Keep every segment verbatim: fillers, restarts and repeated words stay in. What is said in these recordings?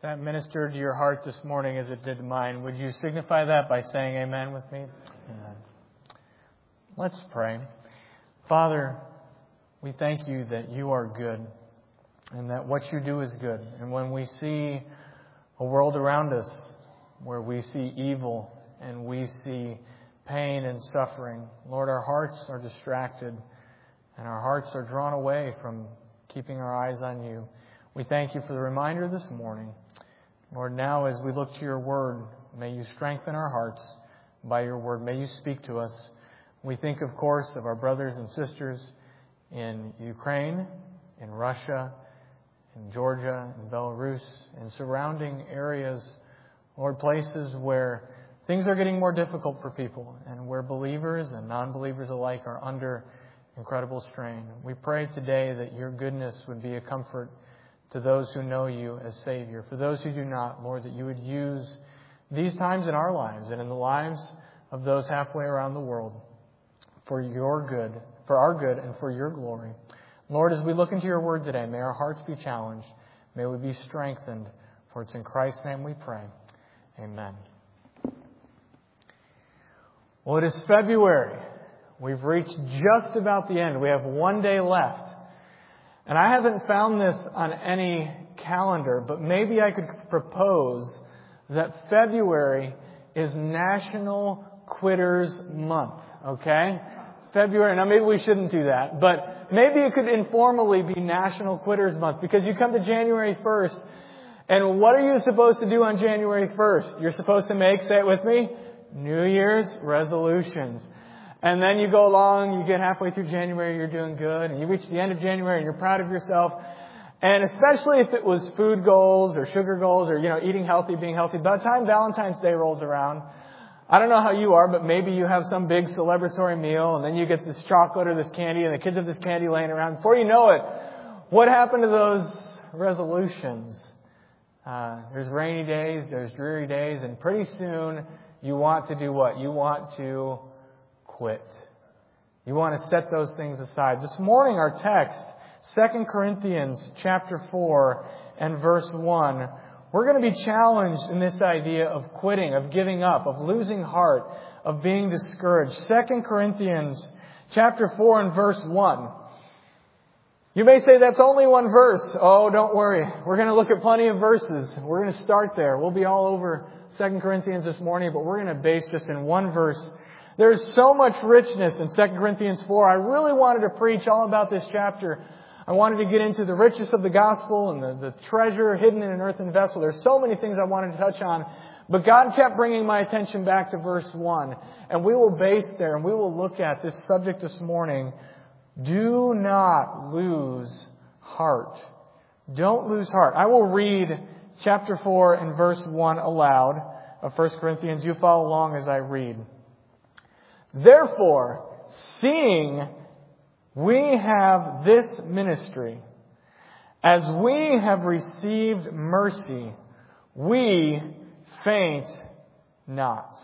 that ministered to your heart this morning as it did to mine, would you signify that by saying amen with me? Amen. Let's pray. Father, we thank you that you are good and that what you do is good. And when we see a world around us where we see evil and we see pain and suffering, Lord, our hearts are distracted and our hearts are drawn away from keeping our eyes on you. We thank you for the reminder this morning. Lord, now as we look to your word, may you strengthen our hearts by your word. May you speak to us. We think, of course, of our brothers and sisters in Ukraine, in Russia, in Georgia, in Belarus, in surrounding areas, Lord, places where things are getting more difficult for people and where believers and non-believers alike are under incredible strain. We pray today that your goodness would be a comfort to those who know you as Savior. For those who do not, Lord, that you would use these times in our lives and in the lives of those halfway around the world for your good, for our good and for your glory. Lord, as we look into your word today, may our hearts be challenged. May we be strengthened. For it's in Christ's name we pray. Amen. Well, it is February. We've reached just about the end. We have one day left. And I haven't found this on any calendar, but maybe I could propose that February is National Quitters Month, okay? February, now maybe we shouldn't do that, but maybe it could informally be National Quitters Month because you come to January first, and what are you supposed to do on January first? You're supposed to make, say it with me, New Year's resolutions. And then you go along, you get halfway through January, you're doing good, and you reach the end of January and you're proud of yourself. And especially if it was food goals or sugar goals or, you know, eating healthy, being healthy, by the time Valentine's Day rolls around, I don't know how you are, but maybe you have some big celebratory meal and then you get this chocolate or this candy and the kids have this candy laying around. Before you know it, what happened to those resolutions? Uh, there's rainy days, there's dreary days, and pretty soon you want to do what? You want to quit. You want to set those things aside. This morning our text, Second Corinthians chapter four and verse one, we're going to be challenged in this idea of quitting, of giving up, of losing heart, of being discouraged. Second Corinthians chapter four and verse one. You may say that's only one verse. Oh, don't worry. We're going to look at plenty of verses. We're going to start there. We'll be all over Second Corinthians this morning, but we're going to base just in one verse. There's so much richness in Second Corinthians four. I really wanted to preach all about this chapter. I wanted to get into the richness of the gospel and the, the treasure hidden in an earthen vessel. There's so many things I wanted to touch on. But God kept bringing my attention back to verse one. And we will base there and we will look at this subject this morning. Do not lose heart. Don't lose heart. I will read chapter four and verse one aloud of First Corinthians. You follow along as I read. Therefore, seeing we have this ministry, as we have received mercy, we faint not.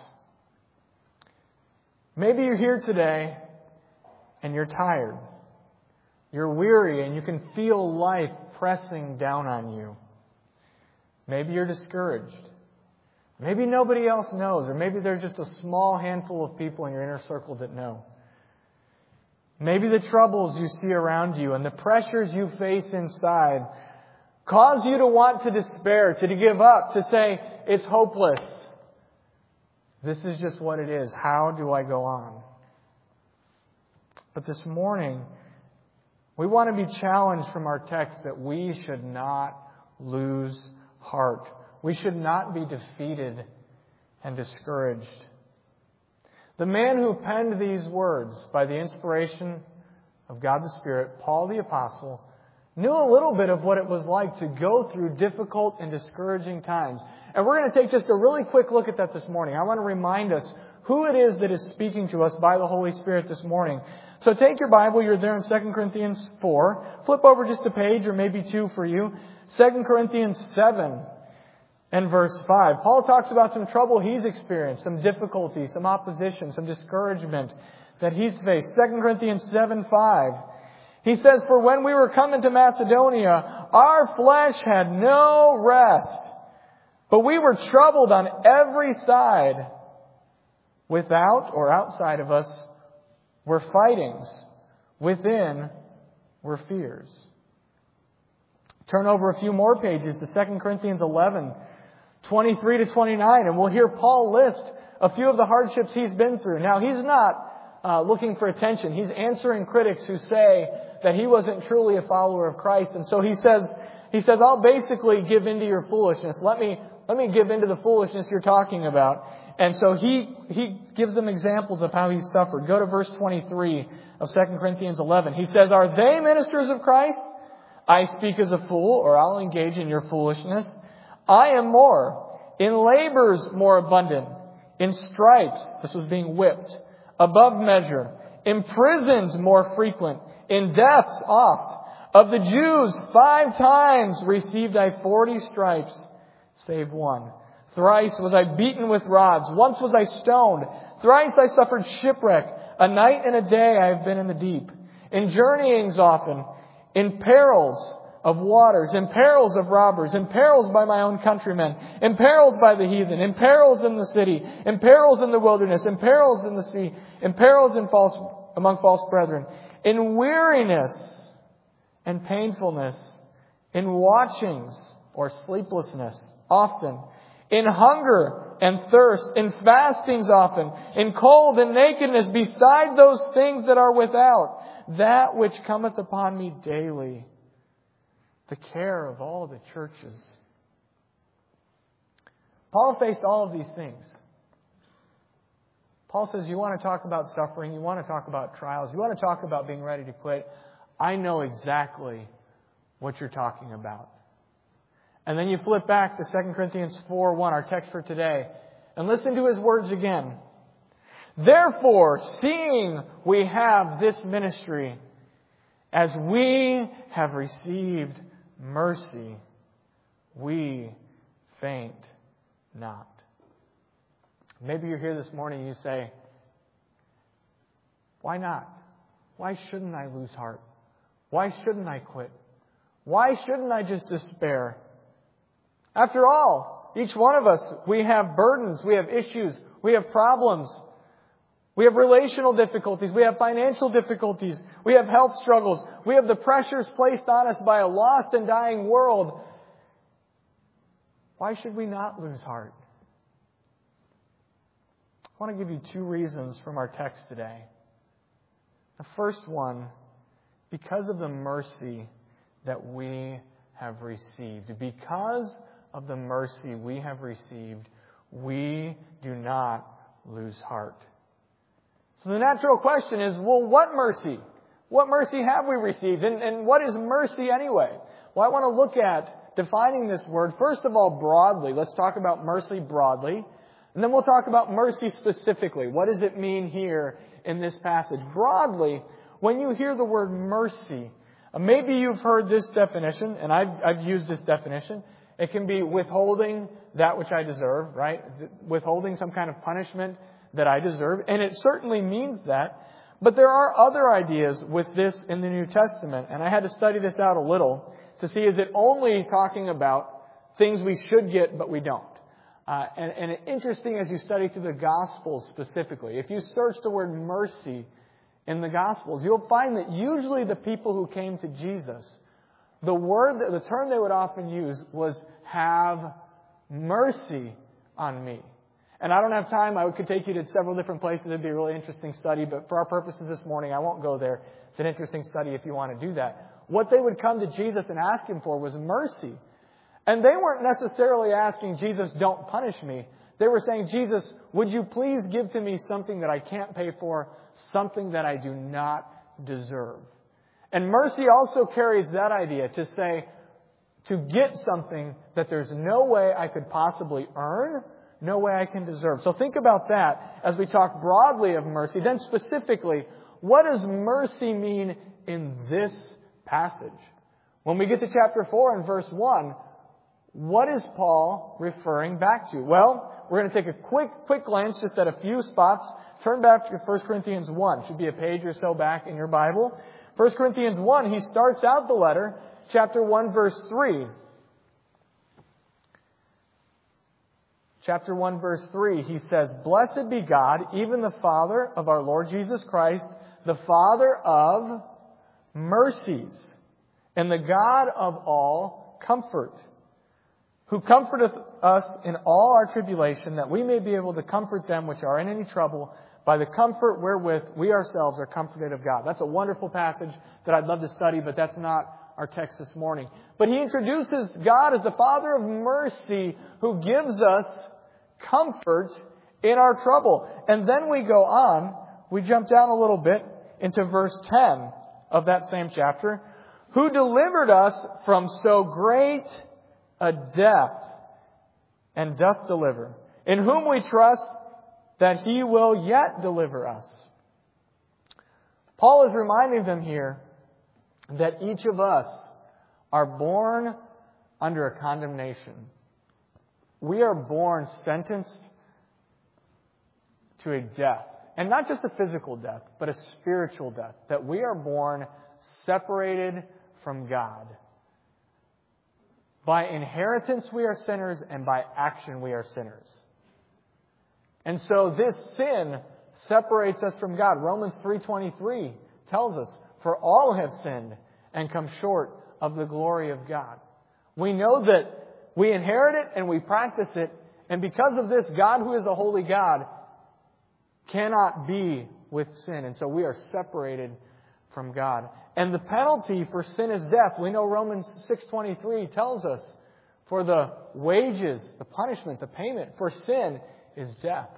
Maybe you're here today and you're tired. You're weary and you can feel life pressing down on you. Maybe you're discouraged. Maybe nobody else knows, or maybe there's just a small handful of people in your inner circle that know. Maybe the troubles you see around you and the pressures you face inside cause you to want to despair, to give up, to say, it's hopeless. This is just what it is. How do I go on? But this morning, we want to be challenged from our text that we should not lose heart. We should not be defeated and discouraged. The man who penned these words by the inspiration of God the Spirit, Paul the Apostle, knew a little bit of what it was like to go through difficult and discouraging times. And we're going to take just a really quick look at that this morning. I want to remind us who it is that is speaking to us by the Holy Spirit this morning. So take your Bible. You're there in Second Corinthians four. Flip over just a page or maybe two for you. Second Corinthians seven. And verse five, Paul talks about some trouble he's experienced, some difficulty, some opposition, some discouragement that he's faced. Second Corinthians seven five, he says, for when we were coming to Macedonia, our flesh had no rest, But we were troubled on every side. Without or outside of us were fightings. Within were fears. Turn over a few more pages to Second Corinthians eleven, twenty-three to twenty-nine, and we'll hear Paul list a few of the hardships he's been through. Now, he's not uh, looking for attention. He's answering critics who say that he wasn't truly a follower of Christ. And so he says, he says, I'll basically give into your foolishness. Let me, let me give into the foolishness you're talking about. And so he, he gives them examples of how he suffered. Go to verse twenty-three of Second Corinthians eleven. He says, are they ministers of Christ? I speak as a fool, or I'll engage in your foolishness. I am more, in labors more abundant, in stripes, this was being whipped, above measure, in prisons more frequent, in deaths oft. Of the Jews, five times received I forty stripes, save one. Thrice was I beaten with rods. Once was I stoned. Thrice I suffered shipwreck. A night and a day I have been in the deep. In journeyings often. In perils of waters. In perils of robbers. In perils by my own countrymen. In perils by the heathen. In perils in the city. In perils in the wilderness. In perils in the sea. In perils in false, among false brethren. In weariness and painfulness. In watchings or sleeplessness. Often. In hunger and thirst, in fastings often, in cold and nakedness, beside those things that are without, that which cometh upon me daily, the care of all the churches. Paul faced all of these things. Paul says, you want to talk about suffering, you want to talk about trials, you want to talk about being ready to quit. I know exactly what you're talking about. And then you flip back to Second Corinthians four one, our text for today, and listen to his words again. Therefore, seeing we have this ministry, as we have received mercy, we faint not. Maybe you're here this morning and you say, why not? Why shouldn't I lose heart? Why shouldn't I quit? Why shouldn't I just despair? After all, each one of us, we have burdens, we have issues, we have problems, we have relational difficulties, we have financial difficulties, we have health struggles, we have the pressures placed on us by a lost and dying world. Why should we not lose heart? I want to give you two reasons from our text today. The first one, because of the mercy that we have received. Because of the mercy we have received, we do not lose heart. So the natural question is, well, what mercy? What mercy have we received? And, and what is mercy anyway? Well, I want to look at defining this word, first of all, broadly. Let's talk about mercy broadly. And then we'll talk about mercy specifically. What does it mean here in this passage? Broadly, when you hear the word mercy, maybe you've heard this definition, and I've, I've used this definition. It can be withholding that which I deserve, right? Withholding some kind of punishment that I deserve. And it certainly means that. But there are other ideas with this in the New Testament. And I had to study this out a little to see, is it only talking about things we should get but we don't? Uh, and, and interesting as you study through the Gospels specifically. If you search the word mercy in the Gospels, you'll find that usually the people who came to Jesus, the word, the term they would often use was have mercy on me. And I don't have time. I could take you to several different places. It'd be a really interesting study. But for our purposes this morning, I won't go there. It's an interesting study if you want to do that. What they would come to Jesus and ask Him for was mercy. And they weren't necessarily asking Jesus, don't punish me. They were saying, Jesus, would you please give to me something that I can't pay for, something that I do not deserve. And mercy also carries that idea to say, to get something that there's no way I could possibly earn, no way I can deserve. So think about that as we talk broadly of mercy. Then specifically, what does mercy mean in this passage? When we get to chapter four and verse one, what is Paul referring back to? Well, we're going to take a quick, quick glance just at a few spots. Turn back to First Corinthians one. It should be a page or so back in your Bible. First Corinthians one, he starts out the letter, chapter one, verse three. chapter one, verse three, he says, "Blessed be God, even the Father of our Lord Jesus Christ, the Father of mercies, and the God of all comfort, who comforteth us in all our tribulation, that we may be able to comfort them which are in any trouble, by the comfort wherewith we ourselves are comforted of God." That's a wonderful passage that I'd love to study, but that's not our text this morning. But he introduces God as the Father of mercy, who gives us comfort in our trouble. And then we go on, we jump down a little bit into verse ten of that same chapter, "who delivered us from so great a death, and doth deliver, in whom we trust that He will yet deliver us." Paul is reminding them here that each of us are born under a condemnation. We are born sentenced to a death. And not just a physical death, but a spiritual death. That we are born separated from God. By inheritance we are sinners, and by action we are sinners. And so this sin separates us from God. Romans three twenty-three tells us, "For all have sinned and come short of the glory of God." We know that we inherit it and we practice it. And because of this, God, who is a holy God, cannot be with sin. And so we are separated from God. And the penalty for sin is death. We know Romans six twenty-three tells us, "For the wages, the punishment, the payment for sin is death."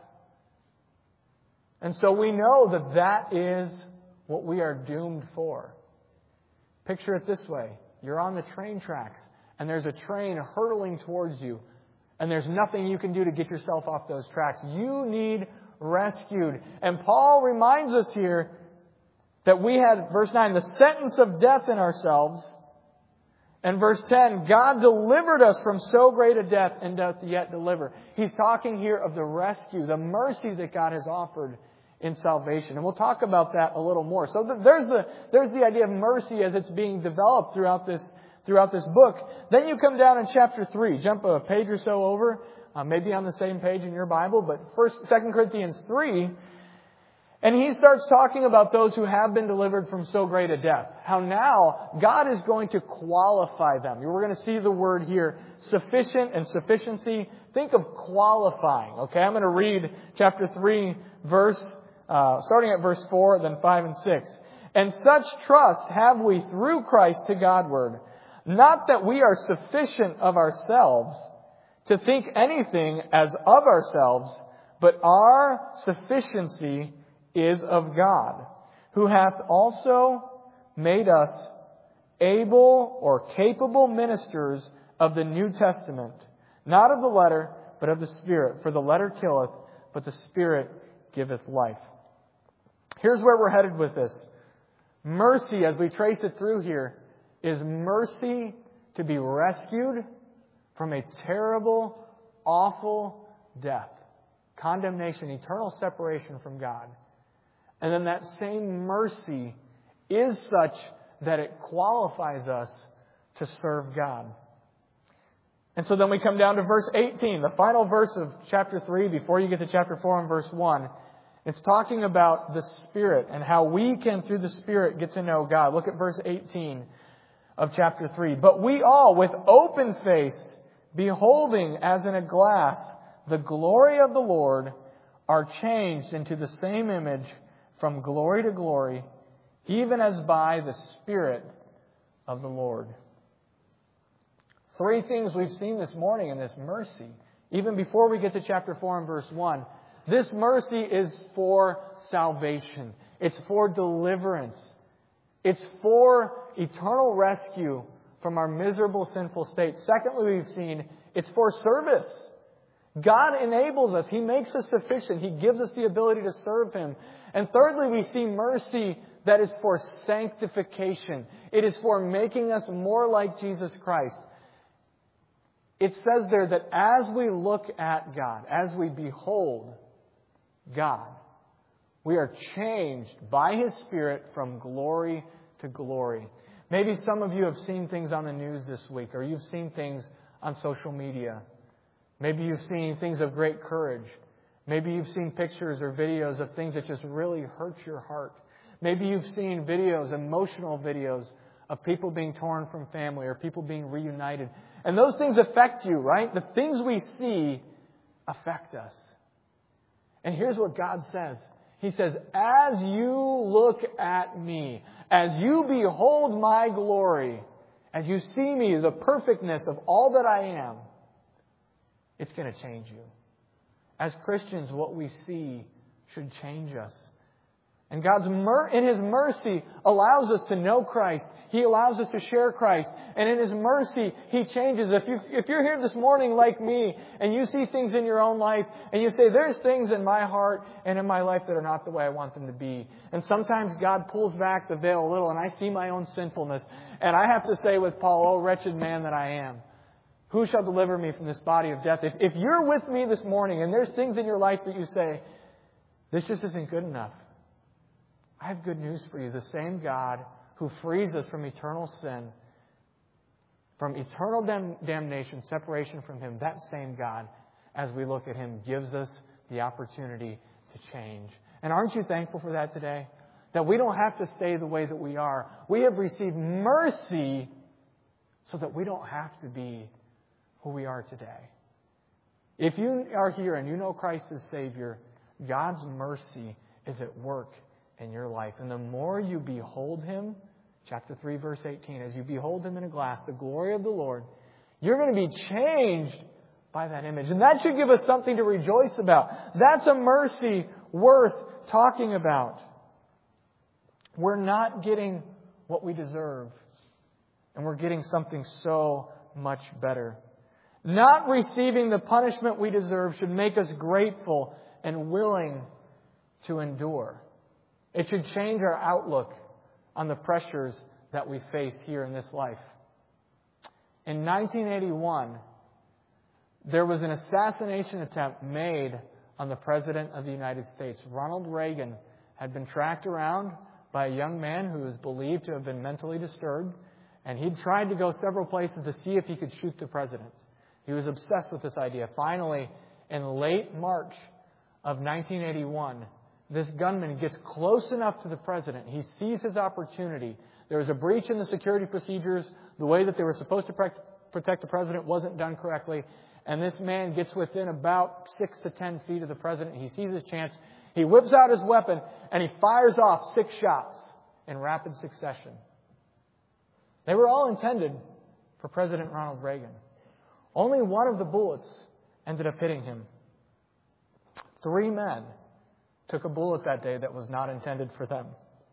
And so we know that that is what we are doomed for. Picture it this way. You're on the train tracks, and there's a train hurtling towards you, and there's nothing you can do to get yourself off those tracks. You need rescued. And Paul reminds us here that we had, verse nine, the sentence of death in ourselves. And verse ten, "God delivered us from so great a death, and doth yet deliver." He's talking here of the rescue, the mercy that God has offered in salvation. And we'll talk about that a little more. So there's the, there's the idea of mercy as it's being developed throughout this, throughout this book. Then you come down in chapter three. Jump a page or so over. Uh, maybe on the same page in your Bible. But first, Second Corinthians three. And he starts talking about those who have been delivered from so great a death. How now God is going to qualify them. We're going to see the word here, sufficient and sufficiency. Think of qualifying. Okay, I'm going to read chapter three, verse, uh, starting at verse four, then five and six. "And such trust have we through Christ to Godward, not that we are sufficient of ourselves to think anything as of ourselves, but our sufficiency is of God, who hath also made us able or capable ministers of the New Testament, not of the letter, but of the Spirit. For the letter killeth, but the Spirit giveth life." Here's where we're headed with this. Mercy, as we trace it through here, is mercy to be rescued from a terrible, awful death. Condemnation, eternal separation from God. And then that same mercy is such that it qualifies us to serve God. And so then we come down to verse eighteen, the final verse of chapter three, before you get to chapter four and verse one. It's talking about the Spirit and how we can, through the Spirit, get to know God. Look at verse eighteen of chapter three. "But we all, with open face, beholding as in a glass the glory of the Lord, are changed into the same image from glory to glory, even as by the Spirit of the Lord." Three things we've seen this morning in this mercy. Even before we get to chapter four and verse one. This mercy is for salvation. It's for deliverance. It's for eternal rescue from our miserable, sinful state. Secondly, we've seen it's for service. God enables us. He makes us sufficient. He gives us the ability to serve Him. And thirdly, we see mercy that is for sanctification. It is for making us more like Jesus Christ. It says there that as we look at God, as we behold God, we are changed by His Spirit from glory to glory. Maybe some of you have seen things on the news this week, or you've seen things on social media. Maybe you've seen things of great courage. Maybe you've seen pictures or videos of things that just really hurt your heart. Maybe you've seen videos, emotional videos, of people being torn from family or people being reunited. And those things affect you, right? The things we see affect us. And here's what God says. He says, as you look at me, as you behold my glory, as you see me, the perfectness of all that I am, it's going to change you. As Christians, what we see should change us. And God's mer- in His mercy allows us to know Christ. He allows us to share Christ. And in His mercy, He changes. If, you, if you're here this morning like me, and you see things in your own life, and you say, there's things in my heart and in my life that are not the way I want them to be. And sometimes God pulls back the veil a little, and I see my own sinfulness. And I have to say with Paul, oh, wretched man that I am. Who shall deliver me from this body of death? If, if you're with me this morning, and there's things in your life that you say, this just isn't good enough. I have good news for you. The same God who frees us from eternal sin, from eternal dam- damnation, separation from Him, that same God, as we look at Him, gives us the opportunity to change. And aren't you thankful for that today? That we don't have to stay the way that we are. We have received mercy so that we don't have to be who we are today. If you are here and you know Christ as Savior, God's mercy is at work in your life. And the more you behold Him, chapter three, verse eighteen, as you behold Him in a glass, the glory of the Lord, you're going to be changed by that image. And that should give us something to rejoice about. That's a mercy worth talking about. We're not getting what we deserve. And we're getting something so much better. Not receiving the punishment we deserve should make us grateful and willing to endure. It should change our outlook on the pressures that we face here in this life. In nineteen eighty-one, there was an assassination attempt made on the President of the United States. Ronald Reagan had been tracked around by a young man who was believed to have been mentally disturbed, and he'd tried to go several places to see if he could shoot the President. He was obsessed with this idea. Finally, in late March of nineteen eighty-one, this gunman gets close enough to the President. He sees his opportunity. There was a breach in the security procedures. The way that they were supposed to protect the President wasn't done correctly. And this man gets within about six to ten feet of the President. He sees his chance. He whips out his weapon and he fires off six shots in rapid succession. They were all intended for President Ronald Reagan. Only one of the bullets ended up hitting him. Three men took a bullet that day that was not intended for them.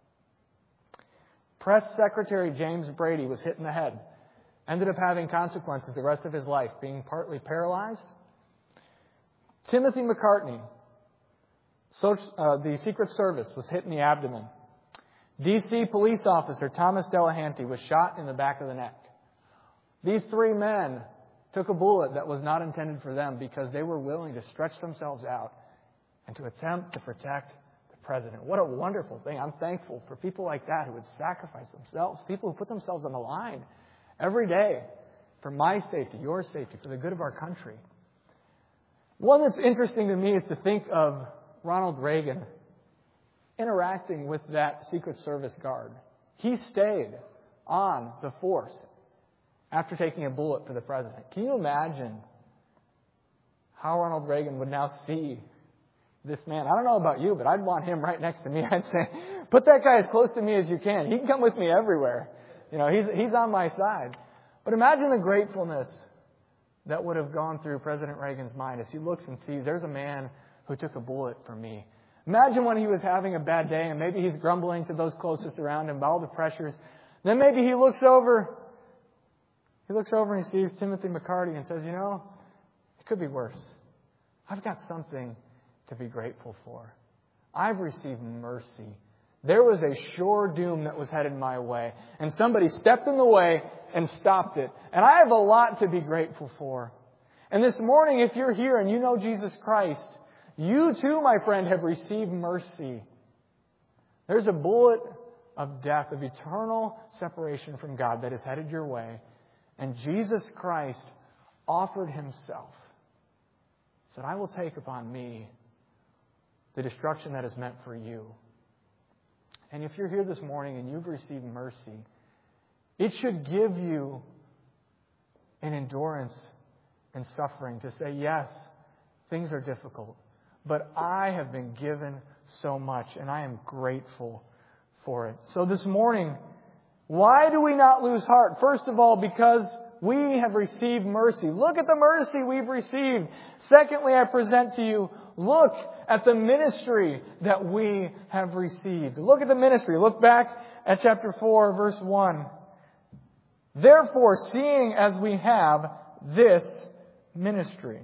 Press Secretary James Brady was hit in the head. Ended up having consequences the rest of his life, being partly paralyzed. Timothy McCartney, so, uh, the Secret Service, was hit in the abdomen. D C police officer Thomas Delahanty was shot in the back of the neck. These three men took a bullet that was not intended for them because they were willing to stretch themselves out and to attempt to protect the President. What a wonderful thing. I'm thankful for people like that who would sacrifice themselves, people who put themselves on the line every day for my safety, your safety, for the good of our country. One that's interesting to me is to think of Ronald Reagan interacting with that Secret Service guard. He stayed on the force after taking a bullet for the President. Can you imagine how Ronald Reagan would now see this man? I don't know about you, but I'd want him right next to me. I'd say, put that guy as close to me as you can. He can come with me everywhere. You know, he's, he's on my side. But imagine the gratefulness that would have gone through President Reagan's mind as he looks and sees there's a man who took a bullet for me. Imagine when he was having a bad day and maybe he's grumbling to those closest around him about all the pressures. Then maybe he looks over, he looks over and he sees Timothy McCartney and says, you know, it could be worse. I've got something to be grateful for. I've received mercy. There was a sure doom that was headed my way, and somebody stepped in the way and stopped it. And I have a lot to be grateful for. And this morning, if you're here and you know Jesus Christ, you too, my friend, have received mercy. There's a bullet of death, of eternal separation from God that is headed your way. And Jesus Christ offered Himself said, I will take upon me the destruction that is meant for you. And if you're here this morning and you've received mercy, it should give you an endurance in suffering to say, yes, things are difficult, but I have been given so much, and I am grateful for it. So this morning, why do we not lose heart? First of all, because we have received mercy. Look at the mercy we've received. Secondly, I present to you, look at the ministry that we have received. Look at the ministry. Look back at chapter four, verse one. Therefore, seeing as we have this ministry.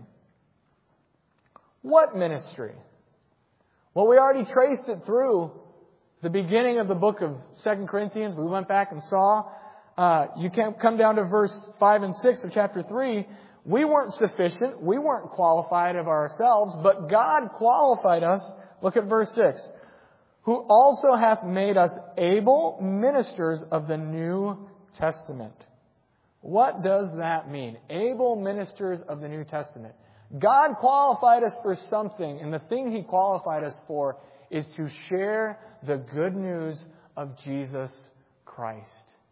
What ministry? Well, we already traced it through the beginning of the book of Second Corinthians. We went back and saw. Uh, you can come down to verse five and six of chapter three. We weren't sufficient. We weren't qualified of ourselves, but God qualified us. Look at verse six. Who also hath made us able ministers of the New Testament. What does that mean? Able ministers of the New Testament. God qualified us for something, and the thing He qualified us for is to share the good news of Jesus Christ.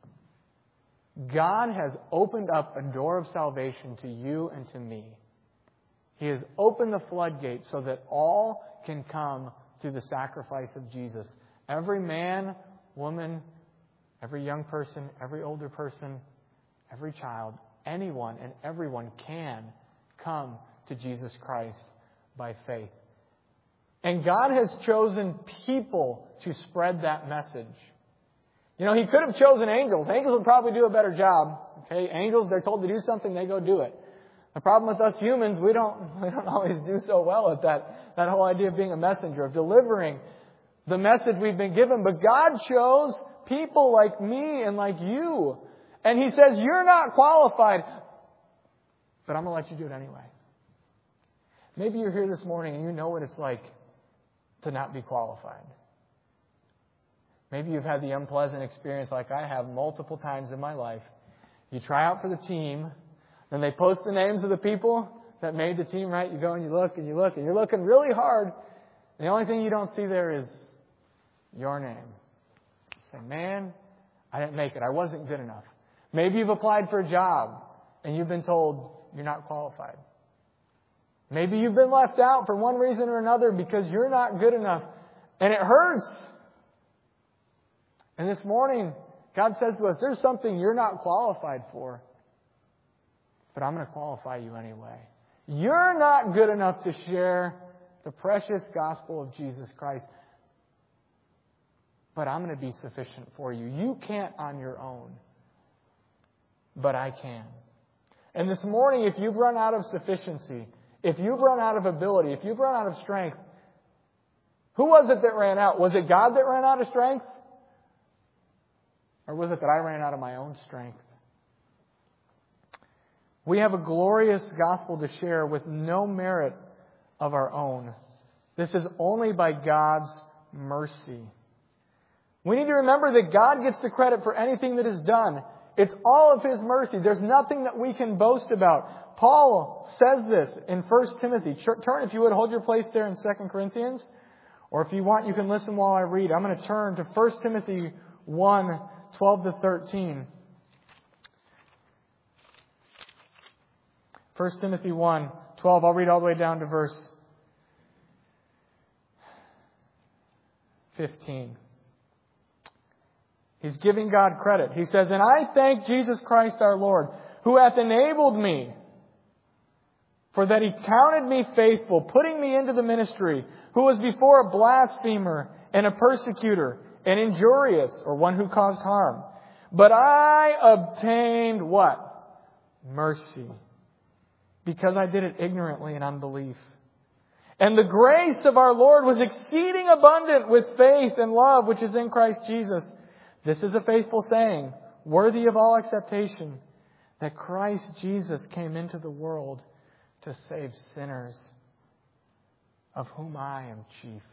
God has opened up a door of salvation to you and to me. He has opened the floodgate so that all can come through the sacrifice of Jesus. Every man, woman, every young person, every older person, every child, anyone and everyone can come to Jesus Christ by faith. And God has chosen people to spread that message. You know, He could have chosen angels. Angels would probably do a better job. Okay, angels, they're told to do something, they go do it. The problem with us humans, we don't we don't always do so well at that, that whole idea of being a messenger, of delivering the message we've been given. But God chose people like me and like you. And He says, you're not qualified, but I'm going to let you do it anyway. Maybe you're here this morning and you know what it's like to not be qualified. Maybe you've had the unpleasant experience like I have multiple times in my life. You try out for the team, then they post the names of the people that made the team, right? You go and you look and you look and you're looking really hard. And the only thing you don't see there is your name. You say, man, I didn't make it. I wasn't good enough. Maybe you've applied for a job and you've been told you're not qualified. Maybe you've been left out for one reason or another because you're not good enough. And it hurts. And this morning, God says to us, there's something you're not qualified for, but I'm going to qualify you anyway. You're not good enough to share the precious gospel of Jesus Christ, but I'm going to be sufficient for you. You can't on your own, but I can. And this morning, if you've run out of sufficiency, if you've run out of ability, if you've run out of strength, who was it that ran out? Was it God that ran out of strength? Or was it that I ran out of my own strength? We have a glorious gospel to share with no merit of our own. This is only by God's mercy. We need to remember that God gets the credit for anything that is done. It's all of His mercy. There's nothing that we can boast about. Paul says this in First Timothy. Turn, if you would, hold your place there in Second Corinthians. Or if you want, you can listen while I read. I'm going to turn to First Timothy one, twelve to thirteen. First Timothy one, twelve. I'll read all the way down to verse fifteen. He's giving God credit. He says, and I thank Jesus Christ our Lord, who hath enabled me, for that He counted me faithful, putting me into the ministry, who was before a blasphemer and a persecutor, and injurious, or one who caused harm. But I obtained what? Mercy. Because I did it ignorantly in unbelief. And the grace of our Lord was exceeding abundant with faith and love, which is in Christ Jesus. This is a faithful saying, worthy of all acceptation, that Christ Jesus came into the world to save sinners, of whom I am chief.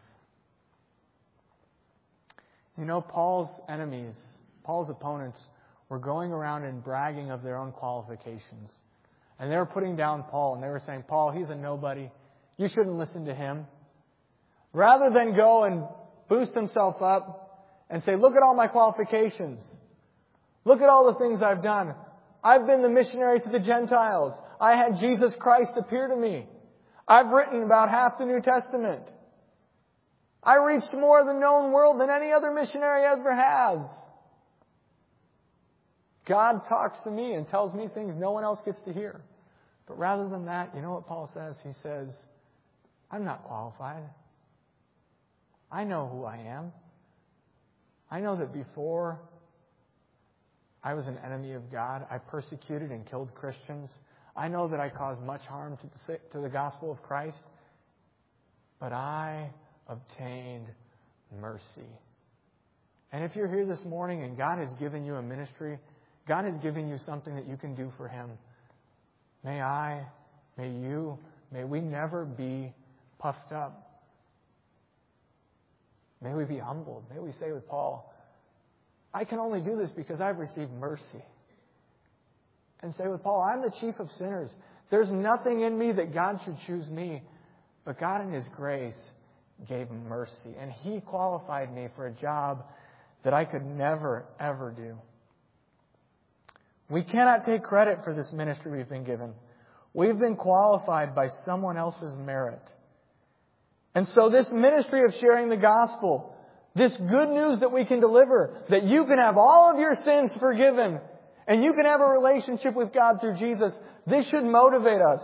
You know, Paul's enemies, Paul's opponents, were going around and bragging of their own qualifications. And they were putting down Paul, and they were saying, Paul, he's a nobody. you shouldn't listen to him. Rather than go and boost himself up and say, look at all my qualifications. Look at all the things I've done. I've been the missionary to the Gentiles. I had Jesus Christ appear to me. I've written about half the New Testament. I reached more of the known world than any other missionary ever has. God talks to me and tells me things no one else gets to hear. But rather than that, you know what Paul says? He says, I'm not qualified. I know who I am. I know that before I was an enemy of God, I persecuted and killed Christians. I know that I caused much harm to the, to the gospel of Christ. But I obtained mercy. And if you're here this morning and God has given you a ministry, God has given you something that you can do for Him, may I, may you, may we never be puffed up. May we be humbled. May we say with Paul, I can only do this because I've received mercy. And say with Paul, I'm the chief of sinners. There's nothing in me that God should choose me. But God in His grace gave mercy. And He qualified me for a job that I could never, ever do. We cannot take credit for this ministry we've been given. We've been qualified by someone else's merit. And so this ministry of sharing the gospel, this good news that we can deliver, that you can have all of your sins forgiven, and you can have a relationship with God through Jesus, this should motivate us.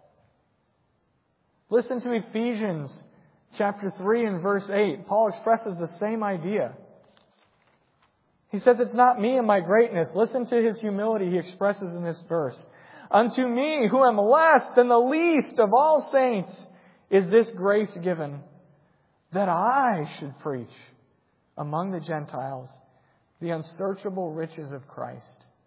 Listen to Ephesians chapter three and verse eight. Paul expresses the same idea. He says, it's not me and my greatness. Listen to his humility he expresses in this verse. Unto me, who am less than the least of all saints, is this grace given, that I should preach among the Gentiles the unsearchable riches of Christ.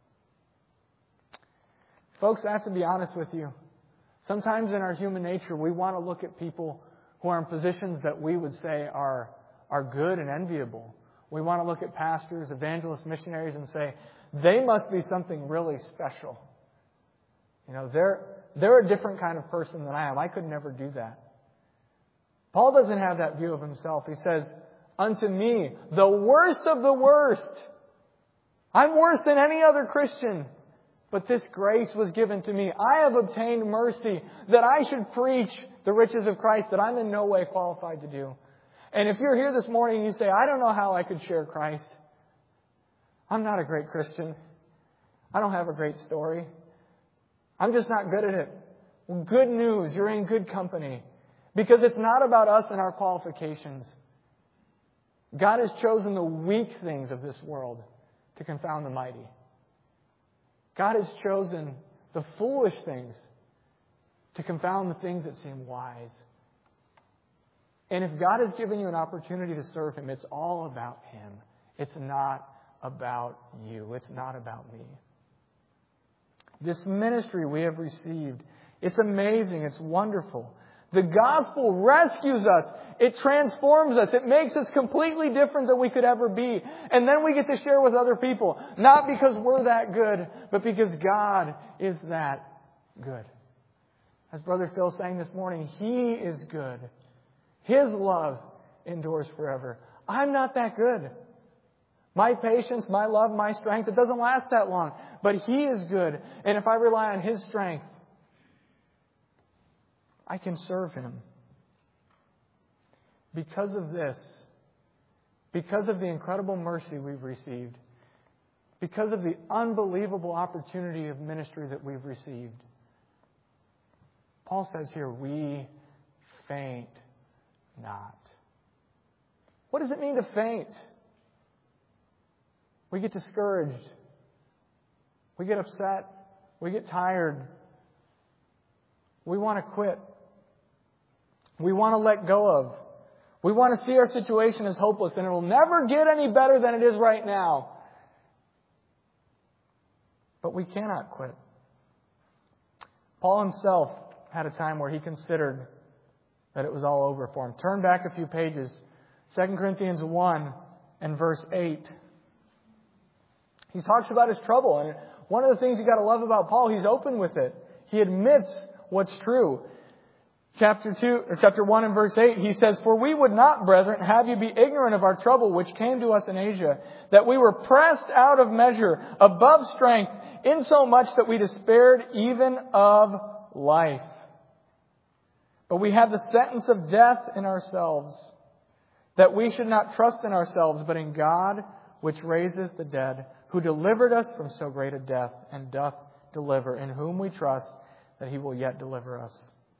Folks, I have to be honest with you. Sometimes in our human nature, we want to look at people who are in positions that we would say are, are good and enviable. We want to look at pastors, evangelists, missionaries, and say, they must be something really special. You know, they're, they're a different kind of person than I am. I could never do that. Paul doesn't have that view of himself. He says, unto me, the worst of the worst. I'm worse than any other Christian. But this grace was given to me. I have obtained mercy that I should preach the riches of Christ that I'm in no way qualified to do. And if you're here this morning and you say, I don't know how I could share Christ. I'm not a great Christian. I don't have a great story. I'm just not good at it. Well, good news. You're in good company. Because it's not about us and our qualifications. God has chosen the weak things of this world to confound the mighty. God has chosen the foolish things to confound the things that seem wise. And if God has given you an opportunity to serve Him, it's all about Him. It's not about you. It's not about me. This ministry we have received, it's amazing. It's wonderful. The gospel rescues us. It transforms us. It makes us completely different than we could ever be. And then we get to share with other people. Not because we're that good, but because God is that good. As Brother Phil sang this morning, He is good. His love endures forever. I'm not that good. My patience, my love, my strength, it doesn't last that long. But He is good. And if I rely on His strength, I can serve Him. Because of this, because of the incredible mercy we've received, because of the unbelievable opportunity of ministry that we've received, Paul says here, we faint not. What does it mean to faint? We get discouraged. We get upset. We get tired. We want to quit. We want to let go of. We want to see our situation as hopeless and it'll never get any better than it is right now. But we cannot quit. Paul himself had a time where he considered that it was all over for him. Turn back a few pages. Second Corinthians one and verse eight. He talks about his trouble. And one of the things you got to love about Paul, he's open with it. He admits what's true. chapter two, or chapter one and verse eight, he says, "For we would not, brethren, have you be ignorant of our trouble which came to us in Asia, that we were pressed out of measure, above strength, insomuch that we despaired even of life. But we had the sentence of death in ourselves, that we should not trust in ourselves, but in God, which raiseth the dead, who delivered us from so great a death, and doth deliver, in whom we trust that He will yet deliver us."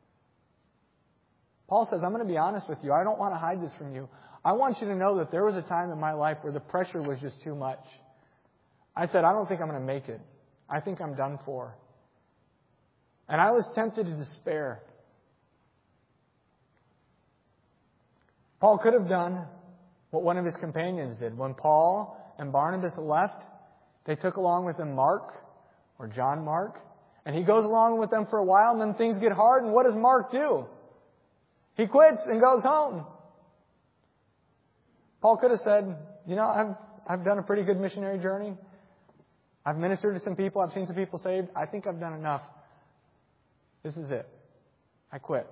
Paul says, I'm going to be honest with you. I don't want to hide this from you. I want you to know that there was a time in my life where the pressure was just too much. I said, I don't think I'm going to make it. I think I'm done for. And I was tempted to despair. Paul could have done what one of his companions did. When Paul and Barnabas left, they took along with them Mark, or John Mark, and he goes along with them for a while, and then things get hard, and what does Mark do? He quits and goes home. Paul could have said, you know, I've I've done a pretty good missionary journey. I've ministered to some people. I've seen some people saved. I think I've done enough. This is it. I quit.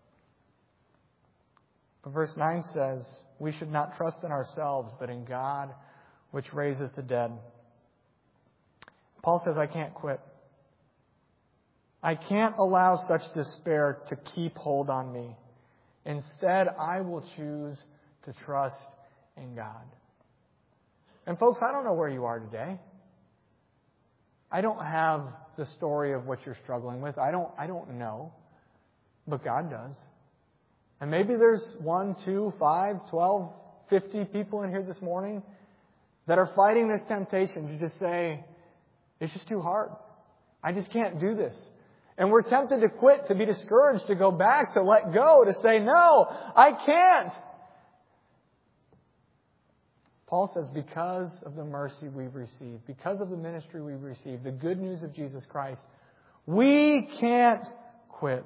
But verse nine says, we should not trust in ourselves, but in God, which raiseth the dead. Paul says, I can't quit. I can't allow such despair to keep hold on me. Instead, I will choose to trust in God. And folks, I don't know where you are today. I don't have the story of what you're struggling with. I don't, I don't know. But God does. And maybe there's one, two, five, twelve, fifty people in here this morning that are fighting this temptation to just say, it's just too hard. I just can't do this. And we're tempted to quit, to be discouraged, to go back, to let go, to say, no, I can't. Paul says, because of the mercy we've received, because of the ministry we've received, the good news of Jesus Christ, we can't quit.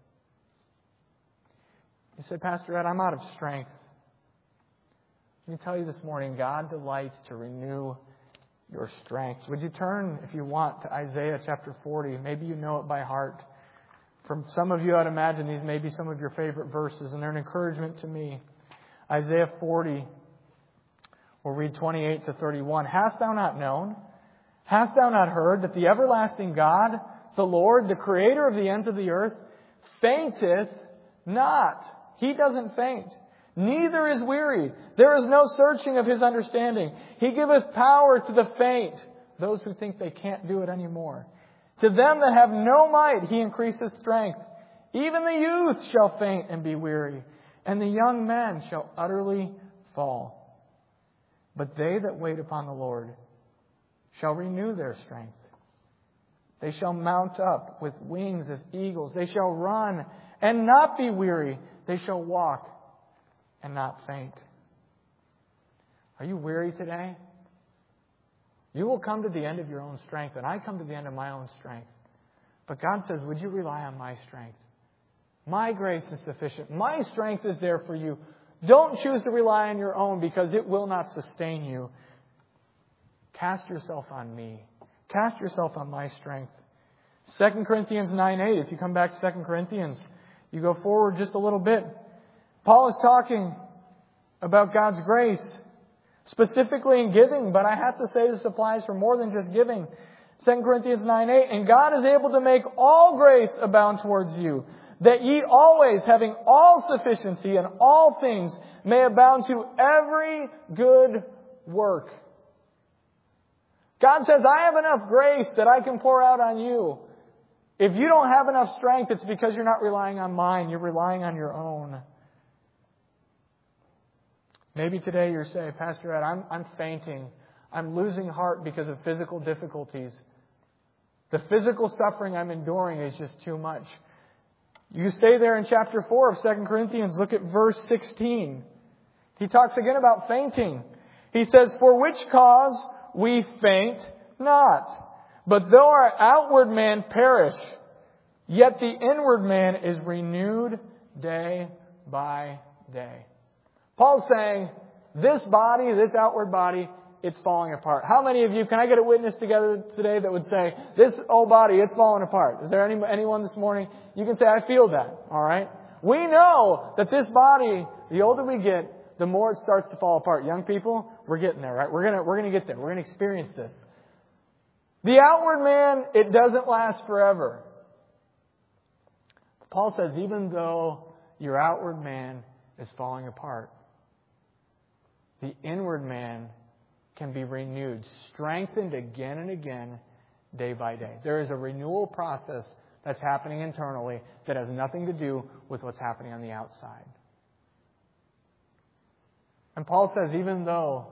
You say, Pastor Ed, I'm out of strength. Let me tell you this morning, God delights to renew your strength. Would you turn, if you want, to Isaiah chapter forty? Maybe you know it by heart. From some of you, I'd imagine these may be some of your favorite verses, and they're an encouragement to me. Isaiah forty, we'll read twenty-eight to thirty-one. Hast thou not known? Hast thou not heard that the everlasting God, the Lord, the Creator of the ends of the earth, fainteth not? He doesn't faint. Neither is weary. There is no searching of His understanding. He giveth power to the faint, those who think they can't do it anymore. To them that have no might, He increaseth strength. Even the youth shall faint and be weary, and the young men shall utterly fall. But they that wait upon the Lord shall renew their strength. They shall mount up with wings as eagles. They shall run and not be weary. They shall walk and not faint. Are you weary today? You will come to the end of your own strength, and I come to the end of my own strength. But God says, would you rely on my strength? My grace is sufficient. My strength is there for you. Don't choose to rely on your own, because it will not sustain you. Cast yourself on me. Cast yourself on my strength. Second Corinthians nine eight. If you come back to Second Corinthians, you go forward just a little bit. Paul is talking about God's grace, specifically in giving, but I have to say this applies for more than just giving. Second Corinthians nine eight, and God is able to make all grace abound towards you, that ye always, having all sufficiency in all things, may abound to every good work. God says, I have enough grace that I can pour out on you. If you don't have enough strength, it's because you're not relying on mine. You're relying on your own. Maybe today you're saying, Pastor Ed, I'm, I'm fainting. I'm losing heart because of physical difficulties. The physical suffering I'm enduring is just too much. You stay there in chapter four of Second Corinthians. Look at verse sixteen. He talks again about fainting. He says, for which cause we faint not. But though our outward man perish, yet the inward man is renewed day by day. Paul's saying, this body, this outward body, it's falling apart. How many of you, can I get a witness together today that would say, this old body, it's falling apart? Is there any, anyone this morning? You can say, I feel that. All right? We know that this body, the older we get, the more it starts to fall apart. Young people, we're getting there, right? We're gonna, we're gonna get there. We're gonna experience this. The outward man, it doesn't last forever. Paul says, even though your outward man is falling apart, the inward man can be renewed, strengthened again and again, day by day. There is a renewal process that's happening internally that has nothing to do with what's happening on the outside. And Paul says, even though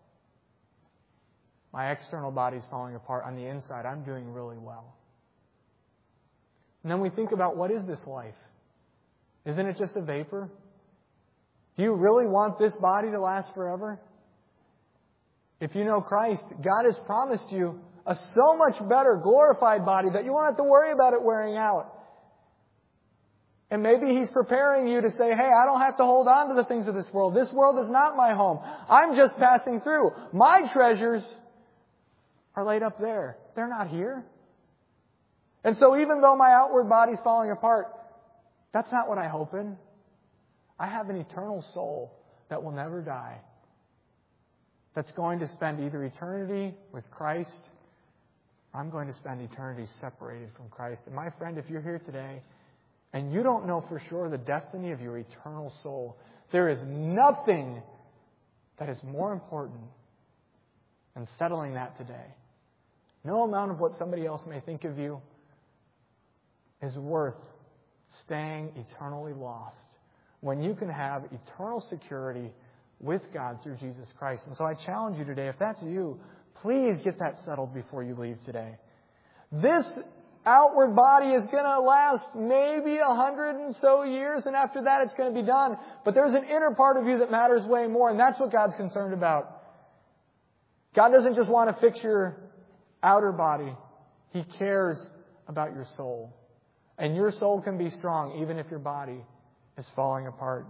my external body is falling apart, on the inside, I'm doing really well. And then we think about, what is this life? Isn't it just a vapor? Do you really want this body to last forever? If you know Christ, God has promised you a so much better glorified body that you won't have to worry about it wearing out. And maybe He's preparing you to say, hey, I don't have to hold on to the things of this world. This world is not my home. I'm just passing through. My treasures are laid up there. They're not here. And so even though my outward body's falling apart, that's not what I hope in. I have an eternal soul that will never die, that's going to spend either eternity with Christ, or I'm going to spend eternity separated from Christ. And my friend, if you're here today and you don't know for sure the destiny of your eternal soul, there is nothing that is more important than settling that today. No amount of what somebody else may think of you is worth staying eternally lost when you can have eternal security with God through Jesus Christ. And so I challenge you today, if that's you, please get that settled before you leave today. This outward body is going to last maybe a hundred and so years, and after that it's going to be done. But there's an inner part of you that matters way more, and that's what God's concerned about. God doesn't just want to fix your outer body. He cares about your soul. And your soul can be strong even if your body is falling apart.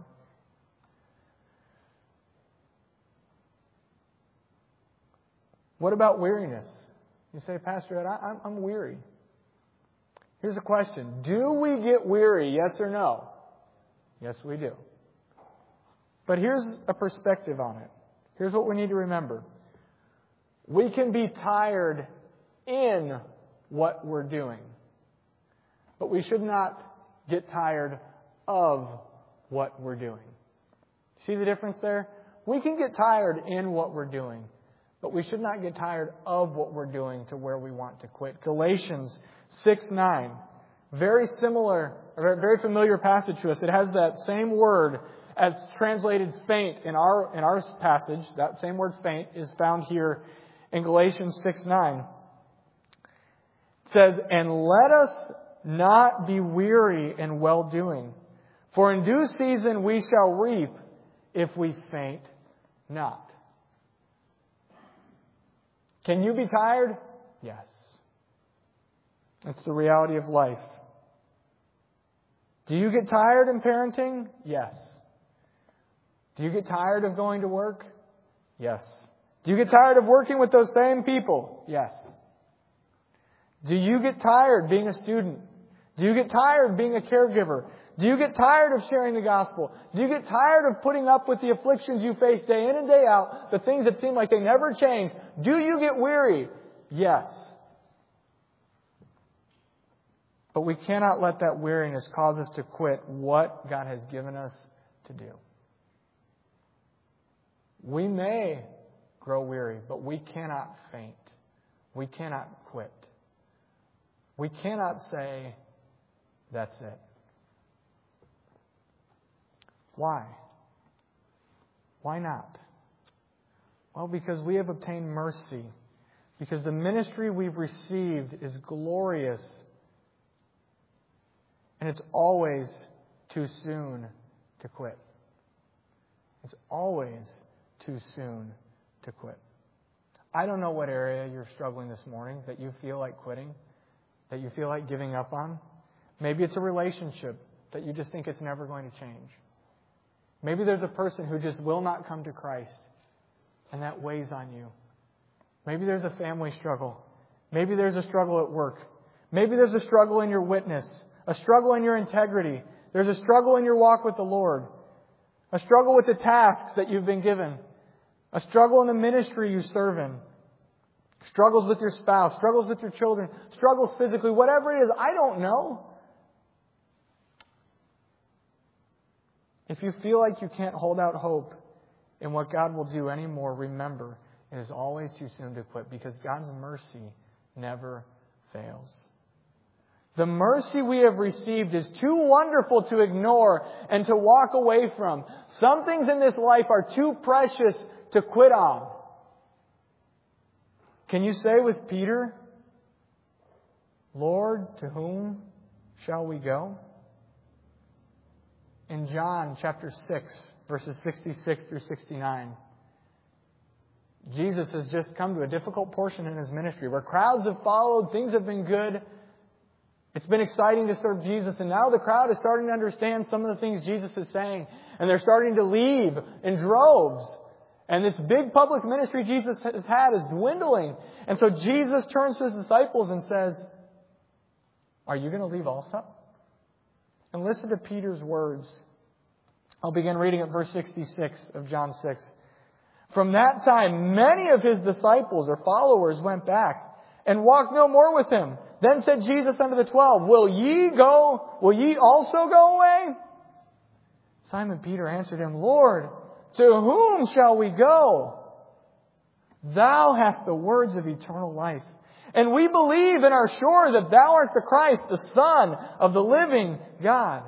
What about weariness? You say, Pastor Ed, I, I'm weary. Here's a question. Do we get weary, yes or no? Yes, we do. But here's a perspective on it. Here's what we need to remember. We can be tired in what we're doing. But we should not get tired of what we're doing. See the difference there? We can get tired in what we're doing, but we should not get tired of what we're doing to where we want to quit. Galatians six nine, very similar, a very familiar passage to us. It has that same word as translated faint in our in our passage. That same word faint is found here in Galatians six nine. It says, "And let us not be weary in well-doing, for in due season we shall reap if we faint not." Can you be tired? Yes. It's the reality of life. Do you get tired in parenting? Yes. Do you get tired of going to work? Yes. Do you get tired of working with those same people? Yes. Do you get tired being a student? Do you get tired being a caregiver? Do you get tired of sharing the gospel? Do you get tired of putting up with the afflictions you face day in and day out, the things that seem like they never change? Do you get weary? Yes. But we cannot let that weariness cause us to quit what God has given us to do. We may grow weary, but we cannot faint. We cannot quit. We cannot say, that's it. Why? Why not? Well, because we have obtained mercy. Because the ministry we've received is glorious. And it's always too soon to quit. It's always too soon to quit. I don't know what area you're struggling this morning that you feel like quitting, that you feel like giving up on. Maybe it's a relationship that you just think it's never going to change. Maybe there's a person who just will not come to Christ, and that weighs on you. Maybe there's a family struggle. Maybe there's a struggle at work. Maybe there's a struggle in your witness, a struggle in your integrity. There's a struggle in your walk with the Lord. A struggle with the tasks that you've been given. A struggle in the ministry you serve in. Struggles with your spouse. Struggles with your children. Struggles physically. Whatever it is, I don't know. If you feel like you can't hold out hope in what God will do anymore, remember, it is always too soon to quit because God's mercy never fails. The mercy we have received is too wonderful to ignore and to walk away from. Some things in this life are too precious to quit on. Can you say with Peter, Lord, to whom shall we go? In John chapter six, verses sixty-six through sixty-nine, Jesus has just come to a difficult portion in His ministry where crowds have followed, things have been good. It's been exciting to serve Jesus, and now the crowd is starting to understand some of the things Jesus is saying, and they're starting to leave in droves. And this big public ministry Jesus has had is dwindling. And so Jesus turns to His disciples and says, are you going to leave also? And listen to Peter's words. I'll begin reading at verse sixty-six of John six. From that time, many of His disciples or followers went back and walked no more with Him. Then said Jesus unto the twelve, Will ye go, will ye also go away? Simon Peter answered Him, Lord, to whom shall we go? Thou hast the words of eternal life. And we believe and are sure that Thou art the Christ, the Son of the living God.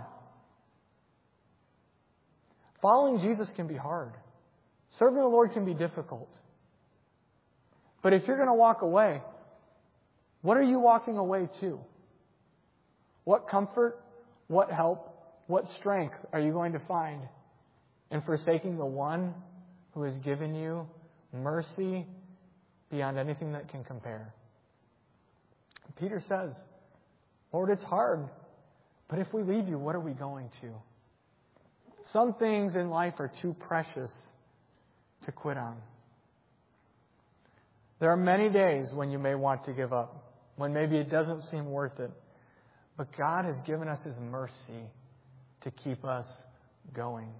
Following Jesus can be hard. Serving the Lord can be difficult. But if you're going to walk away, what are you walking away to? What comfort, what help, what strength are you going to find in forsaking the one who has given you mercy beyond anything that can compare? Peter says, Lord, it's hard, but if we leave you, what are we going to? Some things in life are too precious to quit on. There are many days when you may want to give up, when maybe it doesn't seem worth it. But God has given us His mercy to keep us going.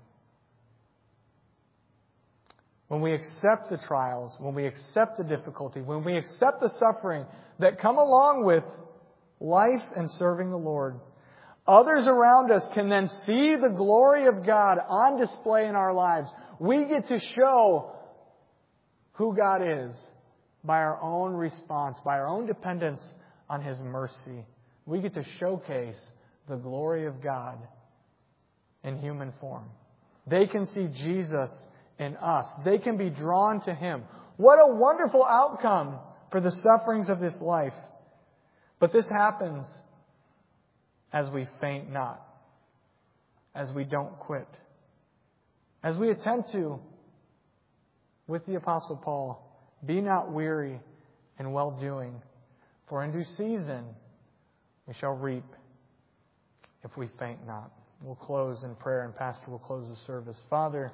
When we accept the trials, when we accept the difficulty, when we accept the suffering that come along with life and serving the Lord, others around us can then see the glory of God on display in our lives. We get to show who God is by our own response, by our own dependence on His mercy. We get to showcase the glory of God in human form. They can see Jesus in us. They can be drawn to Him. What a wonderful outcome for the sufferings of this life. But this happens as we faint not, as we don't quit, as we attempt to, with the Apostle Paul, be not weary in well-doing, for in due season we shall reap if we faint not. We'll close in prayer, and Pastor will close the service. Father,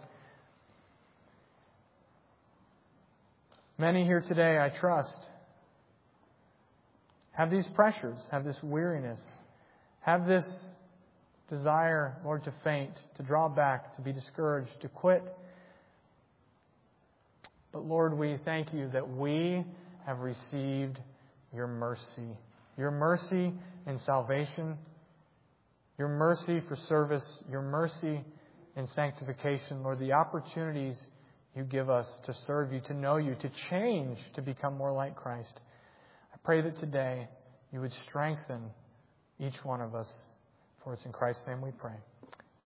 many here today, I trust, have these pressures, have this weariness, have this desire, Lord, to faint, to draw back, to be discouraged, to quit. But Lord, we thank You that we have received Your mercy. Your mercy in salvation. Your mercy for service. Your mercy in sanctification. Lord, the opportunities You give us to serve You, to know You, to change, to become more like Christ. I pray that today You would strengthen each one of us. For it's in Christ's name we pray.